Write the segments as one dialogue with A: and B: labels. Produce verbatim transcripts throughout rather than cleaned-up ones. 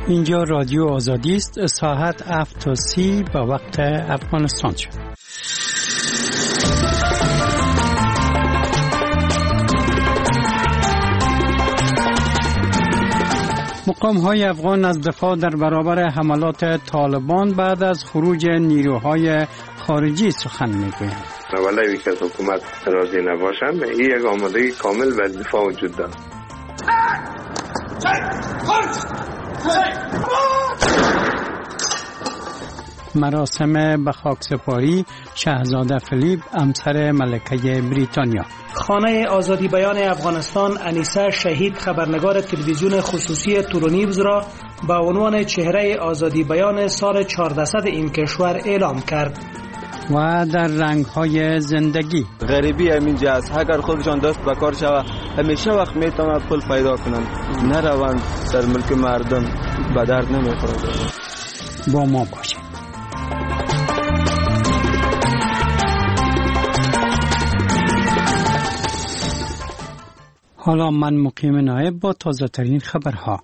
A: اینجا رادیو آزادی است. ساعت هفت تا سی به وقت افغانستان شد. مقام‌های افغان از دفاع در برابر حملات طالبان بعد از خروج نیروهای خارجی سخن می‌گویند.
B: ولای که از حکومت راضی نباشند، این یک آمادگی کامل به دفاع وجود دارد.
A: مراسم به خاکسپاری شاهزاده فیلیپ همسر ملکه بریتانیا.
C: خانه آزادی بیان افغانستان انیسه شهید خبرنگار تلویزیون خصوصی تورونیوز را به عنوان چهره آزادی بیان سال چهاردهصد این کشور اعلام کرد.
A: و در رنگ‌های زندگی
D: غریبی همینجا است. اگر خودشان دست به کار شود همیشه وقت میتواند پول پیدا کنند، نروند در ملک مردم به درد نمیخورد.
A: با ما باشید. حالا من مقیم نایب با تازه ترین خبرها.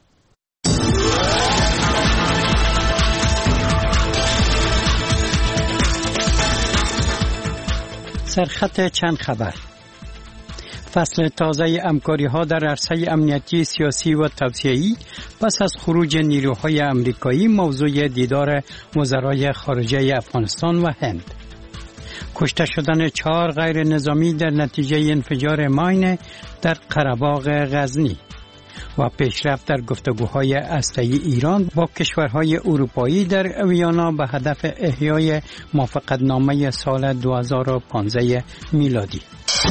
A: سرخط چند خبر. فصل تازه همکاری ها در عرصه امنیتی، سیاسی و توسعه‌ای پس از خروج نیروهای امریکایی موضوع دیدار وزرای خارجه افغانستان و هند. کشته شدن چهار غیر نظامی در نتیجه انفجار ماین در قره‌باغ غزنی و پیشرفت در گفتگوهای هسته‌ای ایران با کشورهای اروپایی در ویانا به هدف احیای موافقتنامه سال دو هزار و پانزده میلادی.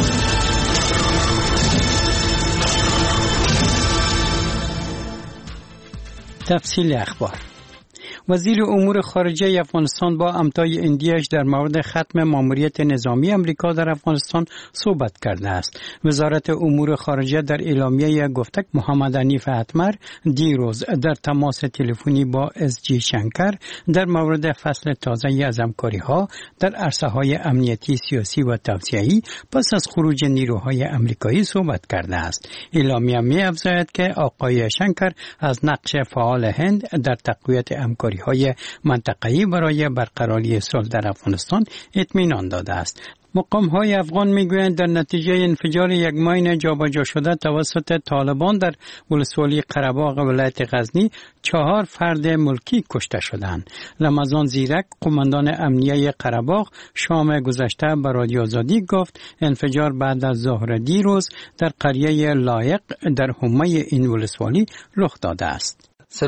A: تفصیل اخبار. وزیر امور خارجه افغانستان با همتای اندیش در مورد ختم ماموریت نظامی امریکا در افغانستان صحبت کرده است. وزارت امور خارجه در اعلامیه گفته محمد حنیف اتمر دیروز در تماس تلفنی با اس جی شنکر در مورد فصل تازه از همکاری‌ها در عرصه‌های امنیتی، سیاسی و توسعه‌ای پس از خروج نیروهای امریکایی صحبت کرده است. اعلامیه می‌افزاید که آقای شنکر از نقش فعال هند در تقویت همکاری های منطقه‌ای برای برقراری صلح در افغانستان اطمینان داده است. مقام‌های افغان می‌گویند در نتیجه انفجار یک ماین جابجا شده توسط طالبان در ولسوالی قره‌باغ ولایت غزنی چهار فرد ملکی کشته شدند. رمضان زیرک قماندان امنیه قره‌باغ شام گذشته به رادیو آزادی گفت انفجار بعد از ظهر دیروز در قریه لایق در حومه این ولسوالی رخ داده است.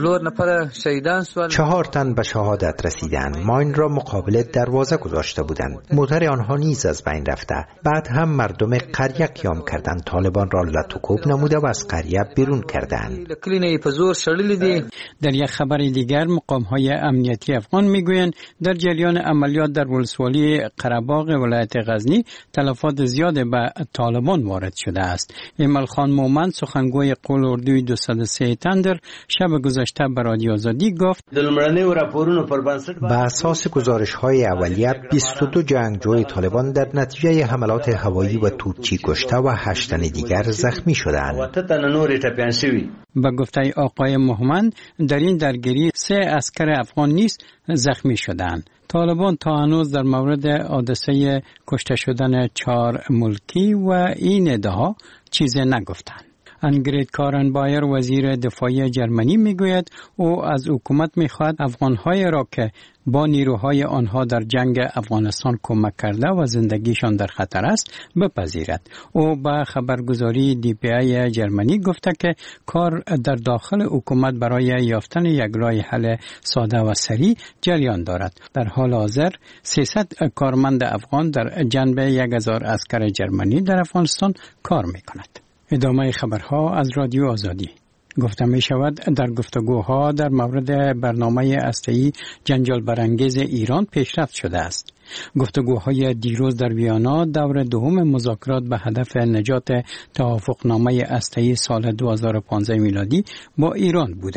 E: چهار تن به شهادت رسیدند. ماین را مقابل دروازه گذاشته بودند. موتر آنها نیز از بین رفته. بعد هم مردم قریه قیام کردند. طالبان را لطوکوب نموده و از قریه بیرون کردند.
A: در یک خبر دیگر مقام‌های امنیتی افغان میگویند در جریان عملیات در ولسوالی قره‌باغ ولایت غزنی تلفات زیاد به طالبان وارد شده است. ایمل خان مومن سخنگوی قول اردوی دویست و سه تندر شب گذشته به رادیو آزادی گفت
E: به اساس گزارش‌های اولیه بیست و دو جنگجوی طالبان در نتیجه حملات هوایی و توپچی کشته و هشت تن دیگر زخمی شدند.
A: به گفته آقای محمد در این درگیری سه عسکر افغان نیز زخمی شدند. طالبان تا هنوز در مورد حادثه کشته شدن چهار ملکی و این ادعا چیزی نگفتند. انگرید کارن بایر وزیر دفاعی جرمنی میگوید او از حکومت میخواهد افغانهای را که با نیروهای آنها در جنگ افغانستان کمک کرده و زندگیشان در خطر است بپذیرد. او به خبرگزاری دی پی ای جرمنی گفته که کار در داخل حکومت برای یافتن یک راه حل ساده و سریع جریان دارد. در حال حاضر سیصد کارمند افغان در جنب یک هزار عسکر جرمنی در افغانستان کار میکند. ادامه خبرها از رادیو آزادی. گفته می شود در گفتگوها در مورد برنامه هسته‌ای جنجال برانگیز ایران پیشرفت شده است. گفتگوهای دیروز در ویانا دور دوم مذاکرات به هدف نجات توافقنامه هسته‌ای سال دو هزار و پانزده میلادی با ایران بوده.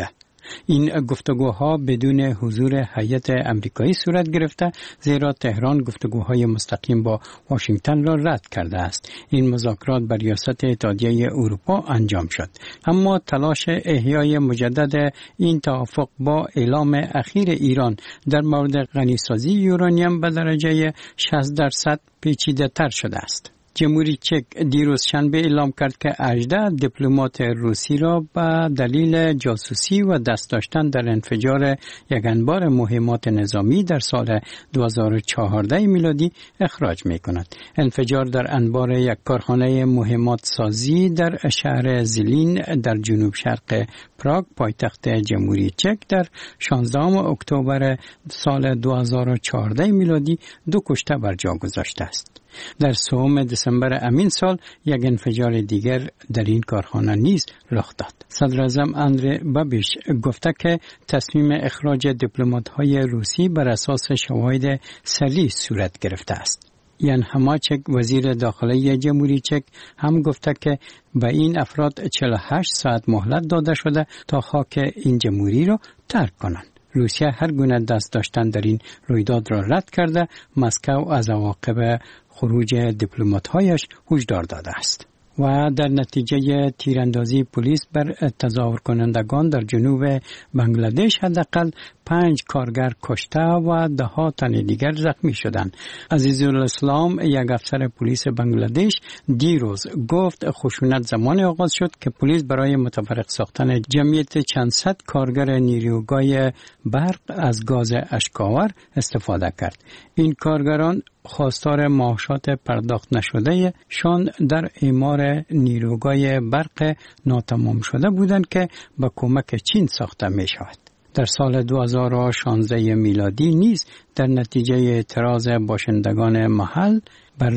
A: این گفتگوها بدون حضور هیئت امریکایی صورت گرفته، زیرا تهران گفتگوهای مستقیم با واشنگتن را رد کرده است. این مذاکرات بر ریاست اتحادیه اروپا انجام شد، اما تلاش احیای مجدد این توافق با اعلام اخیر ایران در مورد غنیسازی یورانیم به درجه شصت درصد پیچیده تر شده است. جمهوری چک دیروز شنبه اعلام کرد که هجده دیپلمات روسی را به دلیل جاسوسی و دست داشتن در انفجار یک انبار مهمات نظامی در سال دو هزار و چهارده میلادی اخراج می کند. انفجار در انبار یک کارخانه مهمات سازی در شهر زیلین در جنوب شرق پراگ پایتخت جمهوری چک در شانزدهم اکتبر سال دو هزار و چهارده میلادی دو کشته بر جا گذاشته است. در سوم دسامبر همین سال یک انفجار دیگر در این کارخانه نیز رخ داد. صدر اعظم اندری بابیش گفته که تصمیم اخراج دیپلمات‌های روسی بر اساس شواهد صریح صورت گرفته است. یان هماچک وزیر داخلی جمهوری چک هم گفته که به این افراد چهل و هشت ساعت مهلت داده شده تا خاک این جمهوری را ترک کنند. روسیه هر گونه دست داشتن در این رویداد را رد کرده، مسکو از عواقب خروج دیپلمات‌هایش هشدار داده است. و در نتیجه تیراندازی پلیس بر تظاهر کنندگان در جنوب بنگلادش حداقل پنج کارگر کشته و ده ها تن دیگر زخمی شدند. عزیزالاسلام یک افسر پلیس بنگلادش دیروز گفت خشونت زمان آغاز شد که پلیس برای متفرق ساختن جمعیت چند صد کارگر نیروگاه برق از گاز اشک‌آور استفاده کرد. این کارگران خواستار معاشات پرداخت نشده شان در اعمار نیروگاه برق ناتمام شده بودند که با کمک چین ساخته می شود. در سال دو هزار و شانزده میلادی نیز در نتیجه اعتراض باشندگان محل بر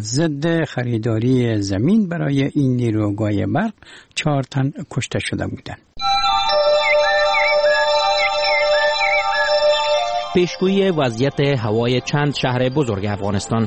A: ضد خریداری زمین برای این نیروگاه برق چهار تن کشته شده بودند.
F: پیشگویی وضعیت هوای چند شهر بزرگ افغانستان.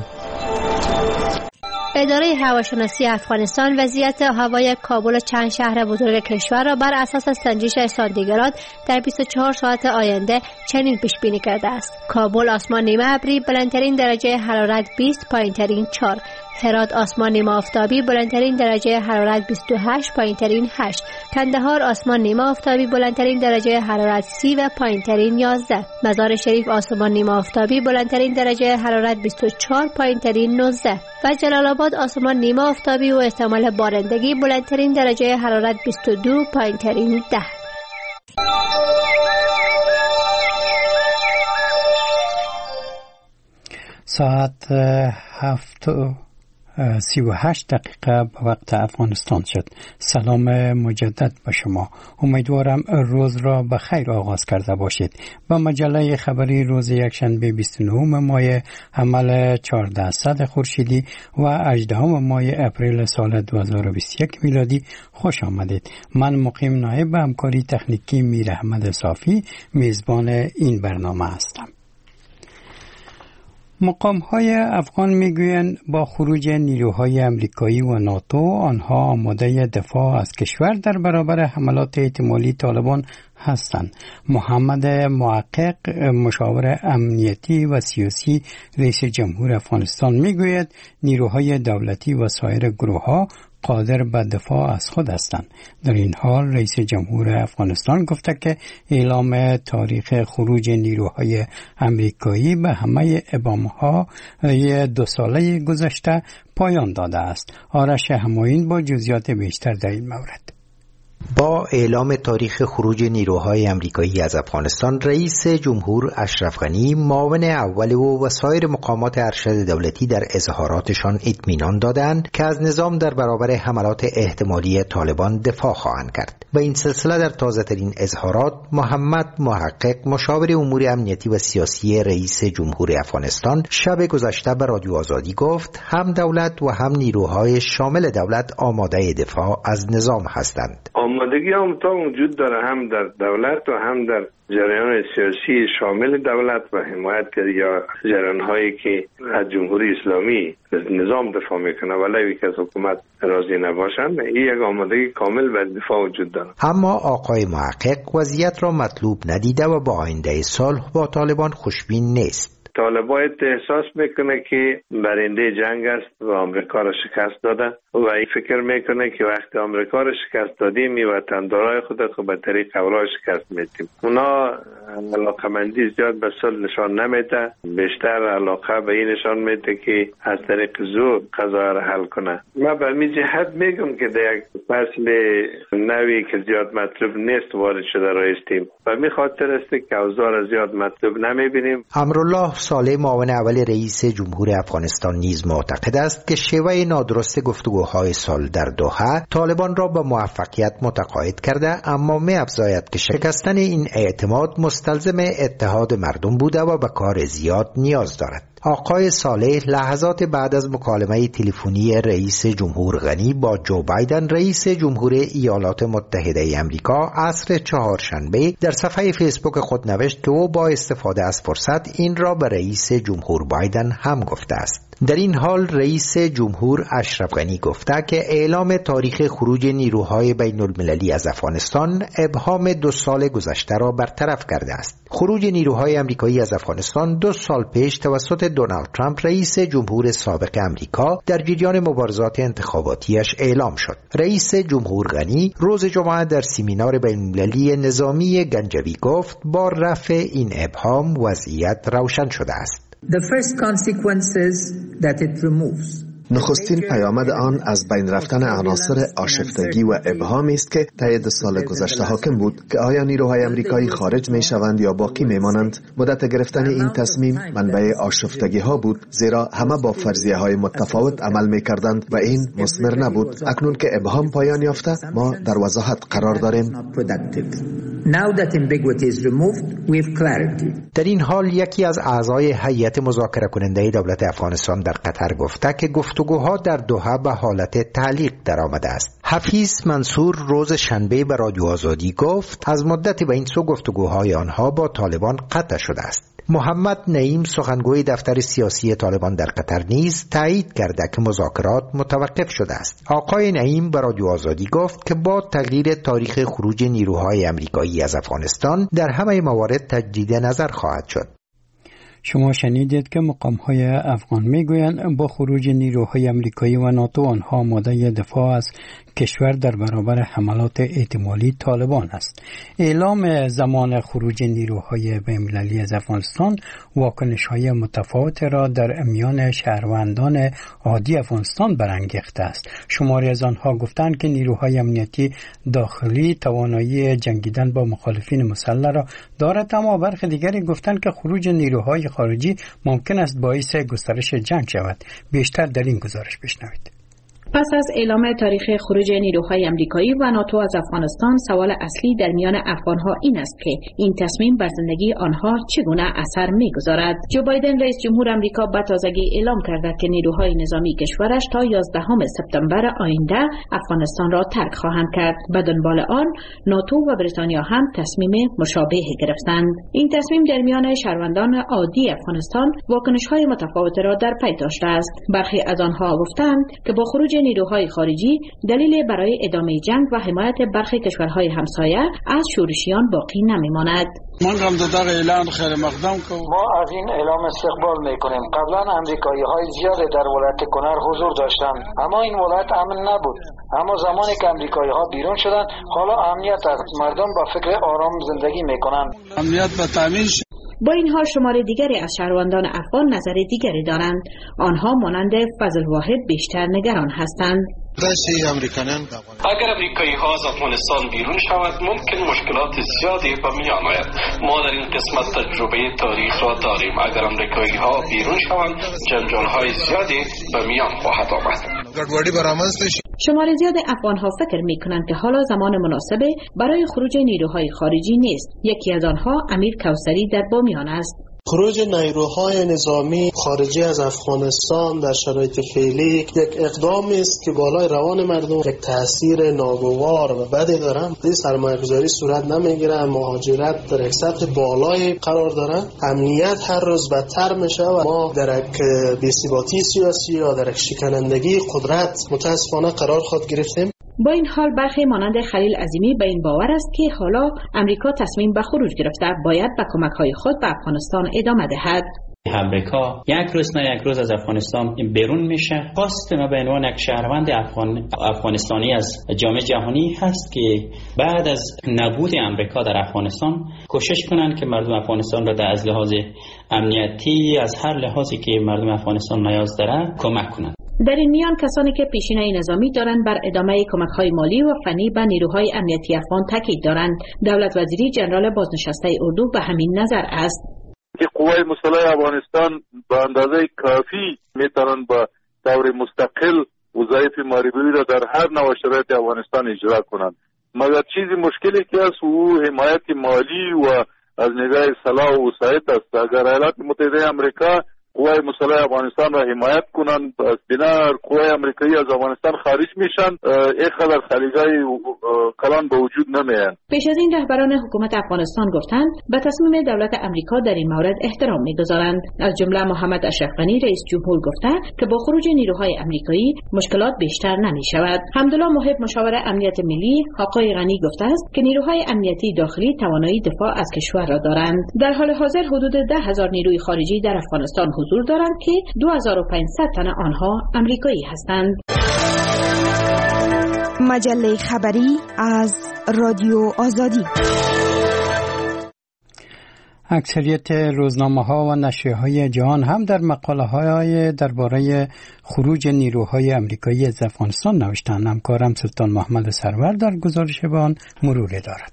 G: اداره هواشناسی افغانستان وضعیت هوای کابل و چند شهر بزرگ کشور را بر اساس سنجش سانتیگراد در بیست و چهار ساعت آینده چنین پیش بینی کرده است: کابل آسمان نیمه ابری، بلندترین درجه حرارت بیست، پایینترین چهار. هرات آسمان نیمه آفتابی، بلندترین درجه حرارت بیست و هشت، پایینترین هشت. کندهار آسمان نیمه آفتابی، بلندترین درجه حرارت سی و پایینترین یازده. مزار شریف آسمان نیمه آفتابی، بلندترین درجه حرارت بیست و چهار، پایینترین نوزده. و جلال آباد آسمان نیمه آفتابی و احتمال بارندگی، بلندترین درجه حرارت بیست و دو، پایینترین ده.
A: ساعت هفت سی و هشت دقیقه به وقت افغانستان شد. سلام مجدد به شما. امیدوارم روز را به خیر آغاز کرده باشید. با مجله خبری روز یکشنبه بیست و نه ماه حمل چهارده خورشیدی و هجدهم ماه اپریل سال دو هزار و بیست و یک میلادی خوش آمدید. من مقیم نایب همکاری تکنیکی میر احمد صافی میزبان این برنامه هستم. مقام‌های افغان میگویند با خروج نیروهای امریکایی و ناتو آنها آماده دفاع از کشور در برابر حملات احتمالی طالبان هستند. محمد محقق، مشاور امنیتی و سیاسی رئیس جمهور افغانستان میگوید نیروهای دولتی و سایر گروه‌ها قادر به دفاع از خود هستند. در این حال رئیس جمهور افغانستان گفته که اعلام تاریخ خروج نیروهای امریکایی به همه ابهام‌ها دو ساله گذشته پایان داده است. آرش همایون با جزئیات بیشتر در این مورد.
E: با اعلام تاریخ خروج نیروهای امریکایی از افغانستان، رئیس جمهور اشرف غنی، معاون اول او و سایر مقامات ارشد دولتی در اظهاراتشان اطمینان دادند که از نظام در برابر حملات احتمالی طالبان دفاع خواهند کرد. و این سلسله در تازه‌ترین اظهارات محمد محقق، مشاور امور امنیتی و سیاسی رئیس جمهور افغانستان، شب گذشته به رادیو آزادی گفت هم دولت و هم نیروهای شامل دولت آماده دفاع از نظام هستند.
B: آمادگی هم تا وجود داره، هم در دولت و هم در جریان سیاسی شامل دولت و حمایتگر یا جریان هایی که از جمهوری اسلامی نظام دفاع میکنه ولی یک از حکومت راضی نباشند، این یک آمادگی کامل به دفاع وجود داره.
E: اما آقای محقق وضعیت را مطلوب ندیده و با آینده صلح با طالبان خوشبین نیست.
B: طالبان احساس میکنه که برنده جنگ است و آمریکا را شکست داده و این فکر میکنه که وقتی آمریکا را شکست دادیم می وطندارای خود خود به طریق اولای شکست میدیم. اونا علاقمندی زیاد به صلح نشان نمیده، بیشتر علاقه به این نشان میده که از طریق زور قضا را حل کنه. ما به می جهت میگم که در یک فصل نوی که زیاد مطلوب نیست وارد شده رایستیم و می خاطر است که اوضاع را زیاد مطلوب نمیبینیم.
E: امرالله صالح معاون اول رئیس جمهور افغانستان نیز معتقد است که شیوه نادرست گفتگوهای صلح در دوحه طالبان را به موفقیت متقاعد کرده، اما می افزاید که شکستن این اعتماد مستلزم اتحاد مردم بوده و به کار زیاد نیاز دارد. آقای صالح لحظات بعد از مکالمه تلفنی رئیس جمهور غنی با جو بایدن رئیس جمهور ایالات متحده امریکا عصر چهارشنبه در صفحه فیسبوک خود نوشت که او با استفاده از فرصت این را به رئیس جمهور بایدن هم گفته است. در این حال رئیس جمهور اشرف غنی گفته که اعلام تاریخ خروج نیروهای بین المللی از افغانستان ابهام دو سال گذشته را برطرف کرده است. خروج نیروهای امریکایی از افغانستان دو سال پیش توسط دونالد ترامپ رئیس جمهور سابق امریکا در جریان مبارزات انتخاباتیش اعلام شد. رئیس جمهور غنی روز جمعه در سمینار بین المللی نظامی گنجوی گفت با رفع این ابهام وضعیت روشن شده است.
H: The first consequences that it removes.
I: نخستین پیامد آن از بین رفتن عناصر آشفتگی و ابهامی است که طی دو سال گذشته حاکم بود که آیا نیروهای آمریکایی خارج می شوند یا باقی می مانند. مدت گرفتن این تصمیم منبع آشفتگی ها بود، زیرا همه با فرضیه های متفاوت عمل می کردند و این مثمر نبود. اکنون که ابهام پایان یافته ما در وضاحت قرار داریم.
E: در این حال یکی از اعضای هیئت مذاکره کننده دولت افغانستان در قطر گفته که گفتگوها در دوحه به حالت تعلیق درآمده است. حفیظ منصور روز شنبه به رادیو آزادی گفت از مدت به این سو گفتگوهای آنها با طالبان قطع شده است. محمد نعیم سخنگوی دفتر سیاسی طالبان در قطر نیز تایید کرده که مذاکرات متوقف شده است. آقای نعیم به رادیو آزادی گفت که با تغییر تاریخ خروج نیروهای آمریکایی از افغانستان در همه موارد تجدید نظر خواهد شد.
A: شما شنیدید که مقام‌های افغان میگویند با خروج نیروهای آمریکایی و ناتو آنها آماده دفاع از کشور در برابر حملات احتمالی طالبان است. اعلام زمان خروج نیروهای بین‌المللی از افغانستان واکنش‌های متفاوت را در میان شهروندان عادی افغانستان برانگیخته است. شماری از آنها گفتند که نیروهای امنیتی داخلی توانایی جنگیدن با مخالفین مسلح را دارد، اما برخی دیگری گفتند که خروج نیروهای خارجی ممکن است باعث گسترش جنگ شود. بیشتر در این گزارش بشنوید.
J: پس از اعلام تاریخ خروج نیروهای آمریکایی و ناتو از افغانستان، سوال اصلی در میان افغانها این است که این تصمیم بر زندگی آنها چگونه اثر می‌گذارد. جو بایدن رئیس جمهور آمریکا به تازگی اعلام کرده که نیروهای نظامی کشورش تا یازدهم سپتامبر آینده افغانستان را ترک خواهند کرد. به دنبال آن ناتو و بریتانیا هم تصمیم مشابه گرفتند. این تصمیم در میان شهروندان عادی افغانستان واکنش‌های متفاوت را در پی داشته است. برخی از آنها گفتند که با خروج نیروهای خارجی دلیل برای ادامه جنگ و حمایت برخی کشورهای همسایه از شورشیان باقی نمیماند.
K: ما از این اعلام استقبال میکنیم. قبلا امریکایی های زیاد در ولایت کنر حضور داشتند، اما این ولایت امن نبود. اما زمانی که امریکایی ها بیرون شدند، حالا امنیت است. مردم با فکر آرام زندگی میکنند. امنیت به تامین شد.
J: با این حال شمار دیگری از شهروندان افغان نظر دیگری دارند. آنها مانند فضل واحد بیشتر نگران هستند.
L: اگر امریکایی ها از افغانستان بیرون شود ممکن مشکلات زیادی به میان آید. ما در این قسمت تجربه تاریخ را داریم. اگر امریکایی ها بیرون شوند جنجال های زیادی به میان خواهد آمد.
J: شمار زیاد افغان ها فکر می کنند که حالا زمان مناسبه برای خروج نیروهای خارجی نیست. یکی از آنها امیر کوثری در بامیان است.
M: خروج نیروهای نظامی خارجی از افغانستان در شرایط فعلی یک اقدامی است که بالای روان مردم یک تاثیر ناگوار و بدی داره. این سرمایه‌گذاری صورت نمیگیره، مهاجرت در یک سطح بالای قرار داره، امنیت هر روز بدتر میشه و ما در یک بی‌ثباتی سیاسی یا در یک شکنندگی قدرت متاسفانه قرار خود گرفتیم.
J: با این حال برخی مانند خلیل عظیمی به این باور است که حالا امریکا تصمیم به خروج گرفته، باید به کمک‌های خود به افغانستان ادامه دهد.
N: امریکا یک روز نه یک روز از افغانستان بیرون میشه. خواست ما به عنوان یک شهروند افغان افغانستانی از جامعه جهانی هست که بعد از نبود امریکا در افغانستان کوشش کنند که مردم افغانستان را از لحاظ امنیتی از هر لحاظی که مردم افغانستان نیاز داره کمک کنند.
J: در این میان کسانی که پیشینه نظامی دارند بر ادامه کمک‌های مالی و فنی به نیروهای امنیتی افغان تاکید دارند. دولت وزیری جنرال بازنشسته اردو به همین نظر است
O: که قوای مسلح افغانستان به اندازه کافی میتونن با طور مستقل وظایف محاربی را در هر نوع شرایط افغانستان اجرا کنند، مگر چیزی مشکلی که است او حمایت مالی و از نگاه سلاح و وسایط است. اگر ایالات متحده آمریکا قوای مسلح افغانستان را حمایت کنند، از بنا قوای امریکایی از افغانستان خارج میشن، اینقدر خلیگای کلان به وجود نمیاد.
J: پیش از این رهبران حکومت افغانستان گفتند به تصمیم دولت امریکا در این مورد احترام میگذارند. از جمله محمد اشرف غنی رئیس جمهور گفته که با خروج نیروهای امریکایی مشکلات بیشتر نمیشود. حمدالله محب مشاور امنیت ملی آقای غنی گفته است که نیروهای امنیتی داخلی توانایی دفاع از کشور را دارند. در حال حاضر حدود ده هزار نیروی خارجی در افغانستان حضور دارند که دو هزار و پانصد تن آنها امریکایی هستند.
P: مجله خبری از رادیو آزادی.
A: اکثریت روزنامه‌ها و نشریه‌های جهان هم در مقاله‌های درباره خروج نیروهای امریکایی از افغانستان نوشتند. همکارم سلطان محمد سرور در گزارش به آن مرور دارد.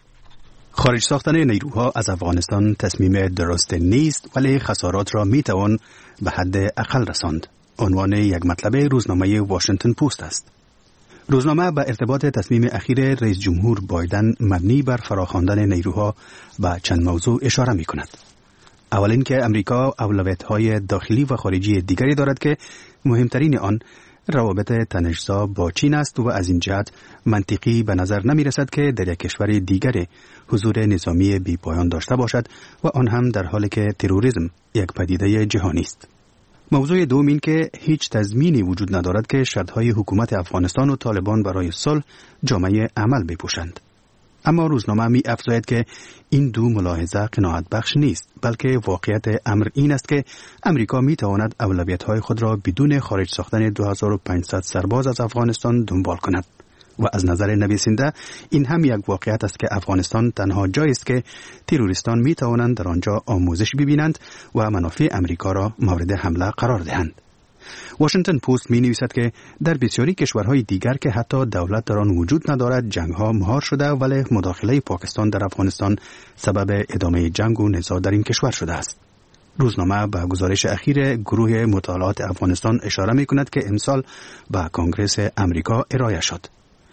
Q: خارج ساختن نیروها از افغانستان تصمیم درست نیست، ولی خسارات را می توان به حد اقل رساند. عنوان یک مطلب روزنامه واشنگتن پست است. روزنامه به ارتباط تصمیم اخیر رئیس جمهور بایدن مبنی بر فراخواندن نیروها به چند موضوع اشاره می کند. اول اینکه امریکا اولویت‌های داخلی و خارجی دیگری دارد که مهمترین آن روابط تنش‌زا با چین است و از این جهت منطقی به نظر نمی رسد که در یک کشور دیگر حضور نظامی بی پایان داشته باشد و آن هم در حالی که تروریسم یک پدیده جهانی است. موضوع دوم این که هیچ تضمینی وجود ندارد که شرطهای حکومت افغانستان و طالبان برای صلح جامعه عمل بپوشند. اما روزنامه می افزاید که این دو ملاحظه قناعت بخش نیست، بلکه واقعیت امر این است که امریکا می تواند اولویت‌های خود را بدون خارج ساختن دو هزار و پانصد سرباز از افغانستان دنبال کند. و از نظر نویسنده این هم یک واقعیت است که افغانستان تنها جایی است که تروریستان می توانند در آنجا آموزش ببینند و منافع امریکا را مورد حمله قرار دهند. واشنگتن پست می نویسد که در بسیاری کشورهای دیگر که حتی دولت در آن وجود ندارد جنگ‌ها مهار شده، ولی مداخله پاکستان در افغانستان سبب ادامه جنگ و نزاع در این کشور شده است. روزنامه به گزارش اخیر گروه مطالعات افغانستان اشاره می کند که امسال به کنگره امریکا ارائه شد.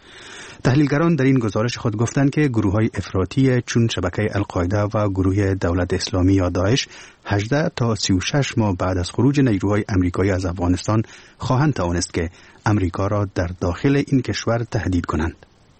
Q: تحلیلگران در این گزارش خود گفتند که گروه‌های افراطی چون شبکه القاعده و گروه دولت اسلامی یا داعش هجده تا سی و شش ماه بعد از خروج نیروهای امریکایی از افغانستان خواهند توانست که امریکا را در داخل این کشور تهدید کنند.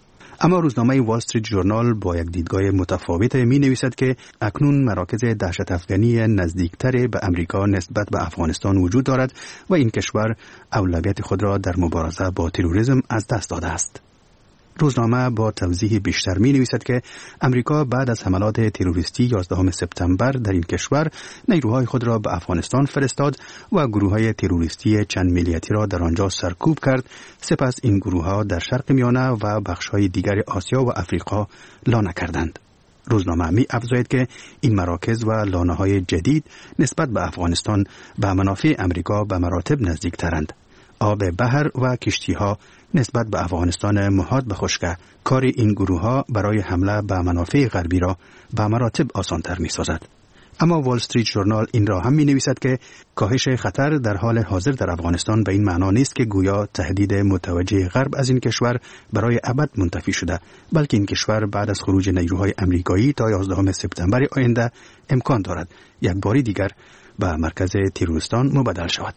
Q: اما روزنامه وال استریت ژورنال با یک دیدگاه متفاوت می نویسد که اکنون مراکز دهشت افغانی نزدیکتر به امریکا نسبت به افغانستان وجود دارد و این کشور اولویت خود را در مبارزه با تروریسم از دست داده است. روزنامه با توضیح بیشتر می نویسد که امریکا بعد از حملات تروریستی یازدهم سپتامبر در این کشور نیروهای خود را به افغانستان فرستاد و گروه‌های تروریستی چند ملیتی را در آنجا سرکوب کرد. سپس این گروه‌ها در شرق میانه و بخش‌های دیگر آسیا و افریقا لانه کردند. روزنامه می افزاید که این مراکز و لانه‌های جدید نسبت به افغانستان به منافع امریکا به مراتب نزدیک‌ترند. آب بحر و کشتی‌ها نسبت به افغانستان محاط به خشک کار این گروه‌ها برای حمله به منافع غربی را به مراتب آسان‌تر می‌سازد. اما وال استریت ژورنال این را هم می نویسد که کاهش خطر در حال حاضر در افغانستان به این معنا نیست که گویا تهدید متوجه غرب از این کشور برای ابد منتفی شده، بلکه این کشور بعد از خروج نیروهای امریکایی تا یازدهم سپتامبر آینده امکان دارد یک بار دیگر به مرکز تروریستان مبدل شود.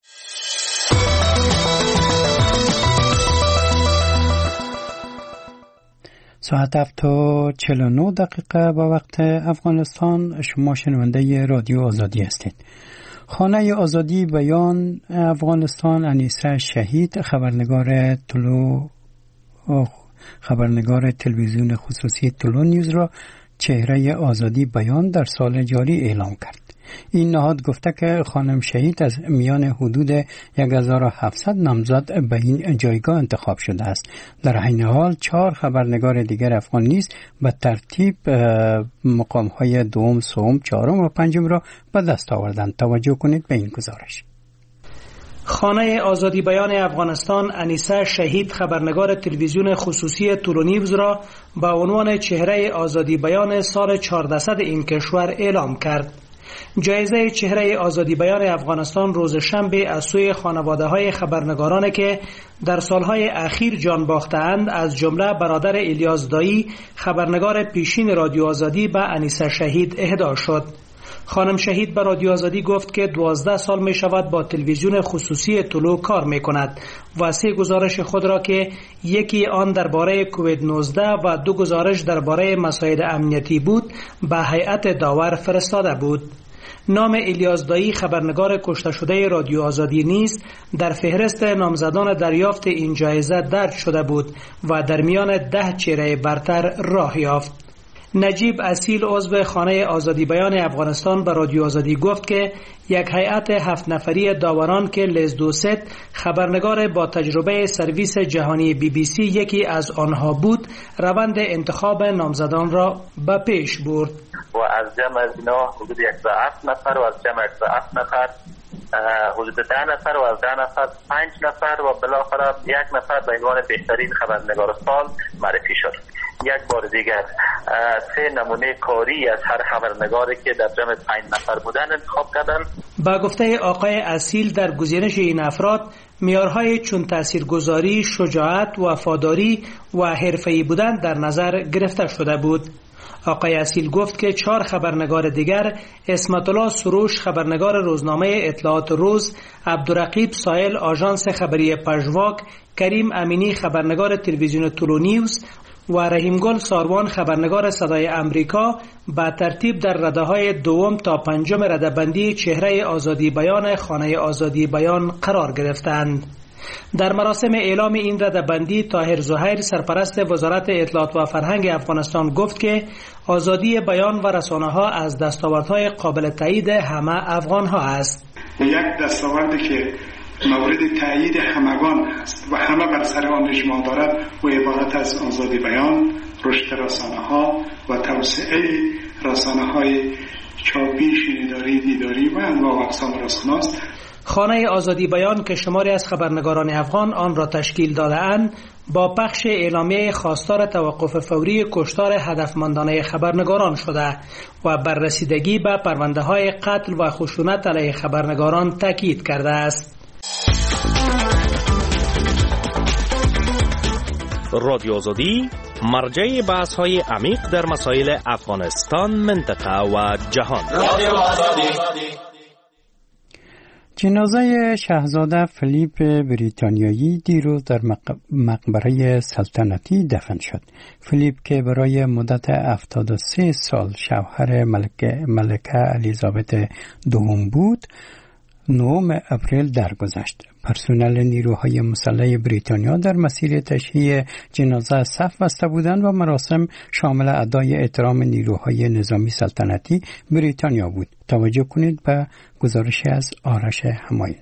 A: ساعت هفت و چهل و نه دقیقه به وقت افغانستان. شما شنونده رادیو آزادی هستید. خانه آزادی بیان افغانستان انیسه شهید خبرنگار طلو خبرنگار تلویزیون خصوصی طلو نیوز را چهره آزادی بیان در سال جاری اعلام کرد. این نهاد گفته که خانم شهید از میان حدود یک هزار و هفتصد نامزد به این جایگاه انتخاب شده است. در عین حال چهار خبرنگار دیگر افغان نیز به ترتیب مقام‌های دوم، سوم، چهارم و پنجم را به دست آوردند. توجه کنید به این گزارش.
C: خانه آزادی بیان افغانستان انیسه شهید خبرنگار تلویزیون خصوصی طلو نیوز را به عنوان چهره آزادی بیان سال چهاردهصد این کشور اعلام کرد. جایزه چهره آزادی بیان افغانستان روز شنبه از سوی خانواده‌های خبرنگارانی که در سالهای اخیر جان باخته‌اند از جمله برادر الیاس دایی خبرنگار پیشین رادیو آزادی به انیسه شهید اهدا شد. خانم شهید به رادیو آزادی گفت که دوازده سال می شود با تلویزیون خصوصی طلو کار می کند و سه گزارش خود را که یکی آن درباره کووید نوزده و دو گزارش درباره مسائل امنیتی بود به هیئت داور فرستاده بود. نام الیاس دایی خبرنگار کشته شده رادیو آزادی نیز در فهرست نامزدان دریافت این جایزه درج شده بود و در میان ده چهره برتر راه یافت. نجیب اصیل عضو خانه آزادی بیان افغانستان به رادیو آزادی گفت که یک هیئت هفت نفری داوران که لیز دوست خبرنگار با تجربه سرویس جهانی بی بی سی یکی از آنها بود روند انتخاب نامزدان را به پیش برد
R: و از جمع از اینا حدود صد و هفت نفر و از جمع صد و هفت نفر حدود ده نفر و از ده نفر پنج نفر و بالاخره یک نفر به عنوان بهترین خبرنگار سال معرفی شد. یک بار دیگر سه نمونه کاری از هر خبرنگاری که در جمع پنج نفر بودن انتخاب کردن.
C: با گفته آقای اصیل در گزینش این افراد معیارهای چون تاثیرگذاری، شجاعت، وفاداری و حرفه‌ای بودن در نظر گرفته شده بود. آقای اصیل گفت که چهار خبرنگار دیگر اسمت الله سروش خبرنگار روزنامه اطلاعات روز، عبدالرقیب سایل آژانس خبری پژواک، کریم امینی خبرنگار تلویزیون طلو نیوز و رحیمگل ساروان خبرنگار صدای امریکا به ترتیب در رده‌های دوم تا پنجم رده‌بندی چهره آزادی بیان خانه آزادی بیان قرار گرفتند. در مراسم اعلام این رده‌بندی طاهر زهیر سرپرست وزارت اطلاعات و فرهنگ افغانستان گفت که آزادی بیان و رسانه‌ها از دستاوردهای قابل تایید همه افغان‌ها است.
S: یک دستاوردی که مورد تایید همگان است و همه بر سر آن اجماع دارد و عبارت از آزادی بیان، رشد رسانه‌ها و توسعه رسانه‌های چاپی، شنیداری، دیداری و انواع و اقسام رسانه است.
C: خانه آزادی بیان که شماری از خبرنگاران افغان آن را تشکیل داده‌اند با پخش اعلامیه خواستار توقف فوری کشتار هدفمندانه خبرنگاران شده و بر رسیدگی به پرونده‌های قتل و خشونت علیه خبرنگاران تاکید کرده است.
F: رادیو آزادی مرجع بحث‌های عمیق در مسائل افغانستان، منطقه و جهان. رادیو آزادی.
A: جنازه شاهزاده فیلیپ بریتانیایی دیروز در مقبره سلطنتی دفن شد. فیلیپ که برای مدت هفتاد و سه سال شوهر ملکه, ملکه الیزابت دوم بود، نهم اپریل درگذشت. پرسنل نیروهای مسلح بریتانیا در مسیر تشییع جنازه صف بسته بودند و مراسم شامل ادای احترام نیروهای نظامی سلطنتی بریتانیا بود. توجه کنید به گزارش از آرش حمایت.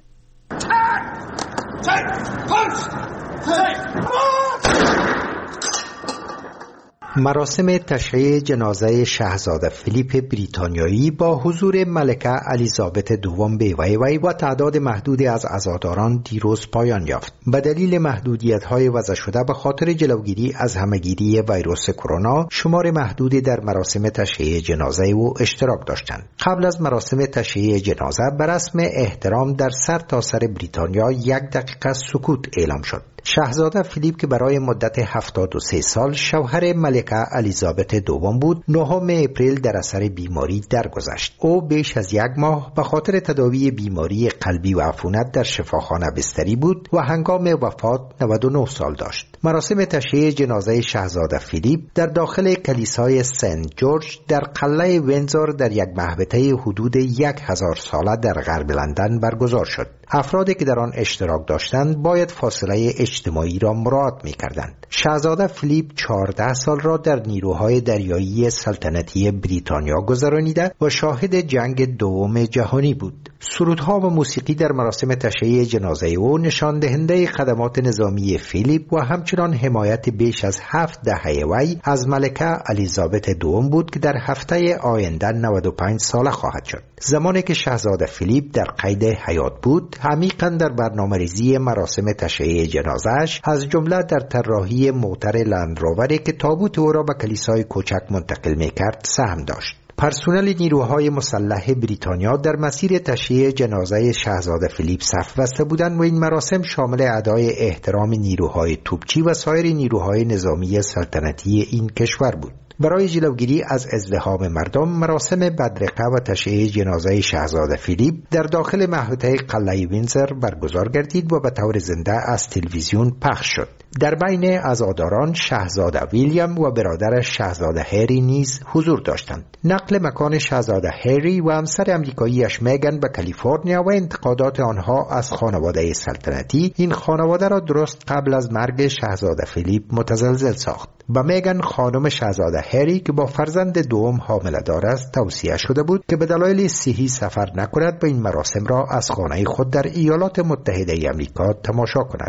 E: مراسم تشییع جنازه شاهزاده فیلیپ بریتانیایی با حضور ملکه الیزابت دوم بیوی وی و تعداد محدودی از عزاداران دیروز پایان یافت. به دلیل محدودیت‌های وضع شده به خاطر جلوگیری از همهگیری ویروس کرونا، شمار محدودی در مراسم تشییع جنازه او اشتراک داشتند. قبل از مراسم تشییع جنازه به رسم احترام در سر تا سر بریتانیا یک دقیقه سکوت اعلام شد. شاهزاده فیلیپ که برای مدت هفتاد و سه سال شوهر ملکه الیزابت دوم بود، نهم اپریل در اثر بیماری درگذشت. او بیش از یک ماه به خاطر تداوی بیماری قلبی و عفونت در شفاخانه بستری بود و هنگام وفات نود و نه سال داشت. مراسم تشییع جنازه شاهزاده فیلیپ در داخل کلیسای سنت جورج در قلعه وینزور در یک محوطه حدود یک هزار ساله در غرب لندن برگزار شد. افرادی که در آن اشتراک داشتند باید فاصله اجتماعی را مراعات می‌کردند. شاهزاده فیلیپ چهارده سال را در نیروهای دریایی سلطنتی بریتانیا گذرانیده و شاهد جنگ دوم جهانی بود. سرودها و موسیقی در مراسم تشییع جنازه او نشان دهنده خدمات نظامی فیلیپ و همچنان حمایت بیش از هفت دهه وی از ملکه الیزابت دوم بود که در هفته آینده نود و پنج ساله خواهد شد. زمانی که شاهزاده فیلیپ در قید حیات بود، عمیقاً در برنامه‌ریزی مراسم تشییع جنازه‌اش از جمله در طراحی موتر لندرووری که تابوت او را به کلیسای کوچک منتقل می‌کرد سهم داشت. پرسنل نیروهای مسلح بریتانیا در مسیر تشییع جنازه شاهزاده فیلیپ صف بسته بودند و این مراسم شامل ادای احترام نیروهای توپچی و سایر نیروهای نظامی سلطنتی این کشور بود. برای جلوگیری از ازدحام مردم، مراسم بدرقه و تشییع جنازه شاهزاده فیلیپ در داخل محوطه قلعه وینزر برگزار گردید و به طور زنده از تلویزیون پخش شد. در بین عزاداران شاهزاده ویلیام و برادرش شاهزاده هری نیز حضور داشتند. نقل مکان شاهزاده هری و همسر امریکاییش میگن به کالیفرنیا و انتقادات آنها از خانواده سلطنتی این خانواده را درست قبل از مرگ شاهزاده فیلیپ متزلزل ساخت. با میگن خانم شاهزاده هری که با فرزند دوم حامله دار است توصیه شده بود که به دلایل صحی سفر نکند و این مراسم را از خانه خود در ایالات متحده آمریکا تماشا کند.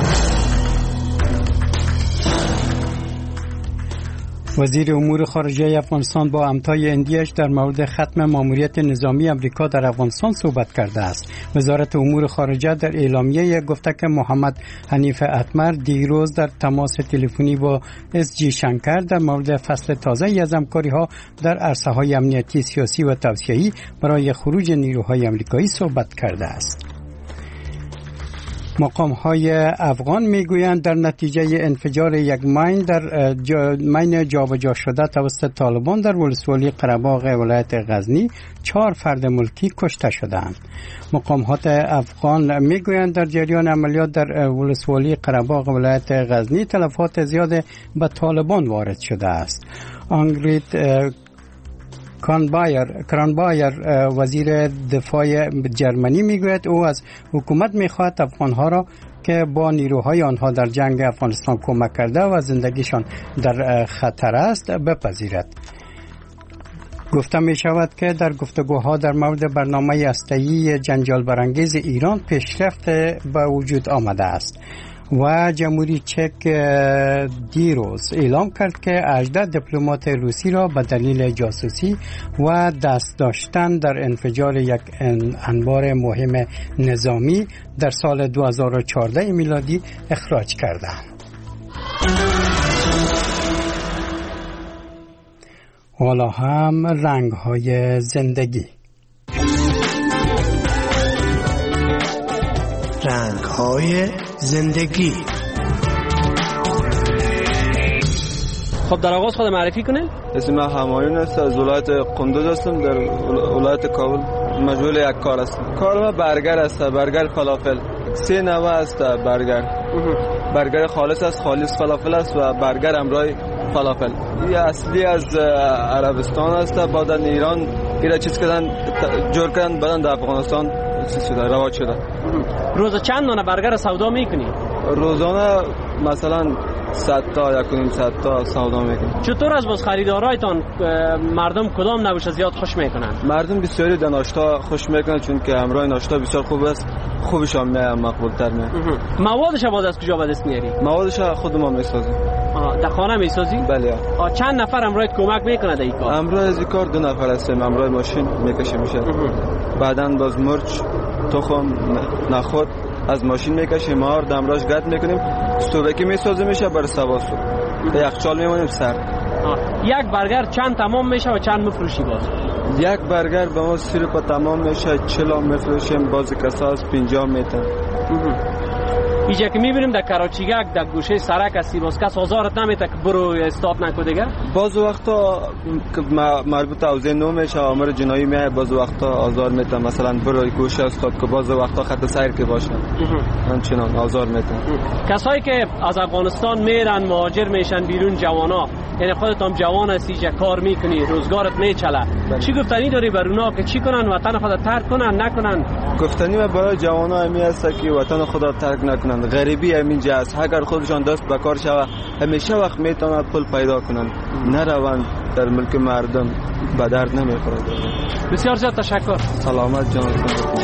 A: وزیر امور خارجه افغانستان با امتای اندیش در مورد ختم ماموریت نظامی امریکا در افغانستان صحبت کرده است. وزارت امور خارجه در اعلامیه گفته که محمد حنیف اتمر دیروز در تماس تلفنی با اس جی شنکر در مورد فصل تازه از همکاری‌ها در عرصه‌های امنیتی، سیاسی و توسعه‌ای برای خروج نیروهای امریکایی صحبت کرده است. مقام‌های افغان میگویند در نتیجه انفجار یک ماین در جا ماین جابجا شده توسط طالبان در ولسوالی قره‌باغ ولایت غزنی چهار فرد ملکی کشته شدند. مقامات افغان میگویند در جریان عملیات در ولسوالی قره‌باغ ولایت غزنی تلفات زیاد به طالبان وارد شده است. آنگریت کرانبایر کرانبایر وزیر دفاع جرمنی میگوید او از حکومت میخواهد افغانها را که با نیروهای آنها در جنگ افغانستان کمک کرده و زندگیشان در خطر است بپذیرد. گفته می شود که در گفتگوها در مورد برنامه هسته‌ای جنجال برانگیز ایران پیشرفت به وجود آمده است و جمهوری چک دیروز اعلام کرد که هجده دیپلمات روسی را به دلیل جاسوسی و دست داشتن در انفجار یک انبار مهم نظامی در سال دو هزار و چهارده میلادی اخراج کردند. حالا هم رنگ‌های زندگی.
T: رنگ‌های زندگی.
U: خب در آغاز خود معرفی کنین.
D: اسم من همایون است، از ولایت قندوز هستم، در ولایت کابل. مشغول یک کار هستم. کار ما برگر است، برگر فلافل. سه نوع است برگر. برگر خالص است، خالص فلافل است و برگر همراه فلافل. این اصلی از عربستان است، بعد از ایران اینا چیز کردن جور کردن بعدن در افغانستان چیز شده رواج شده.
U: روز چند دانه برگر سودا میکنی؟
D: روزانه مثلا صد تا یک و نیم صد تا سودا میکنیم.
U: چطور از باز خریدارایتان مردم کدام نوش زیاد خوش میکنن؟
D: مردم بسیاری در ناشتا خوش میکنن چون که همراه ناشتا بسیار خوب است، خوبشان میاد مقبول تر میاد.
U: موادش باز از کجا به دست میاری؟
D: موادش خود ما میسازیم.
U: در خانه میسازی؟
D: بله.
U: چند نفر همراهت کمک میکنه در این کار؟
D: همراه از این کار دو نفر هستیم، همراه ماشین میکشیم میشه. بعداً باز مرچ، تخم، نخود از ماشین میکشیم، مار دمراش گرد میکنیم، استوبکی میسازیم میشه بر سواسو. به یخچال میمونیم سر.
U: یک برگر چند تمام میشه و چند مفروشی باز؟
D: یک برگر به ما سی روپا تمام میشه، چهل میفروشیم، باز کساس پنجاه میتن.
U: اینجا که میبینیم در کراچیگک در گوشه سرک هستی، باز کس آزارت نمیته که برو استاپ نکو دیگه؟
D: باز وقتا مربوط اوضاع نو میشه، امر جنایی میای، باز وقتا آزار میته، مثلا برو گوشه استاپ که باز وقتا خط سیر که باشه همچنان آزار میته.
U: کسایی که از افغانستان میرن مهاجر میشن بیرون، جوانا، یعنی خودت هم جوان هستی، جا کار میکنی، روزگارت میچله، چی گفتنی داری بر اونا که چی کنن، وطن خود ترک کنن نکنن؟
D: گفتنی و برای جوانا همی است که وطن خود ترک نکنن. غریبی همینجا است، اگر خودشان دست به کار شوه همیشه وقت میتونن پول پیدا کنن، نروند در ملک مردم به درد نمیخورد.
U: بسیار زیاد تشکر.
D: سلامت جان.